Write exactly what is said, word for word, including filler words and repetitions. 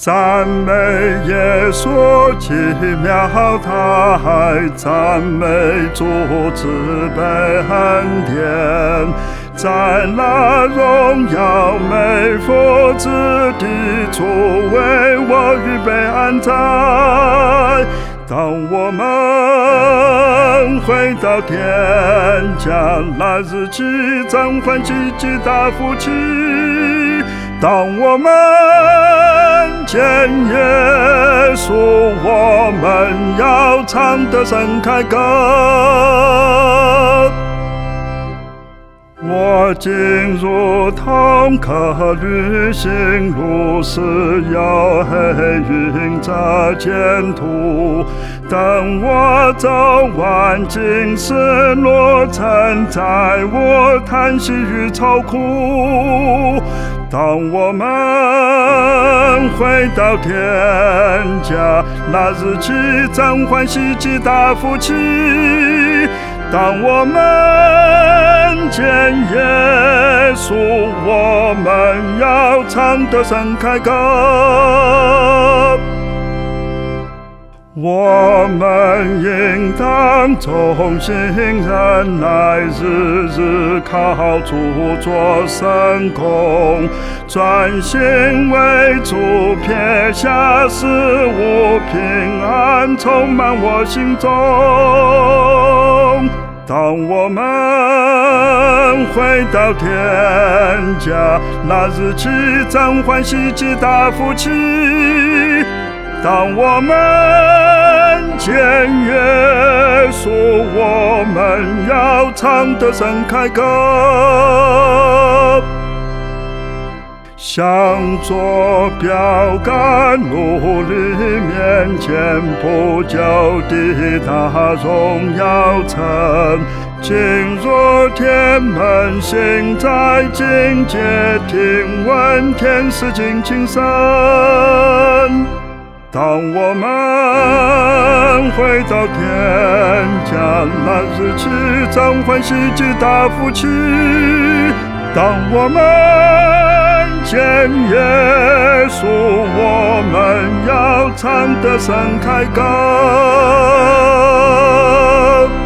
赞美耶稣奇妙态，赞美主慈悲恩典，在那荣耀美福之地，主为我预备安在。当我们回到天家，那日起掌欢喜极大福气。当我们见耶稣，我们要唱得声开歌。我进入痛渴旅行路，是有黑云在前途。等我走完尽是落成，在我叹息与愁苦。当我们回到天家，那日起掌欢喜极大福气。当我们见耶稣，我们要唱得声开歌。我们应当忠心忍耐，日日靠主做神功，专心为主，撇下事物，平安充满我心中。当我们回到天家，那日起掌欢喜极大福气。当我们见耶稣，我们要唱得声开歌。向着标杆努力面前，不久抵达荣耀城。进入天门，行在境界，听闻天使尽情声。当我们回到天家，那日起掌欢喜极大福气。当我们见耶稣，我们要唱得声开歌。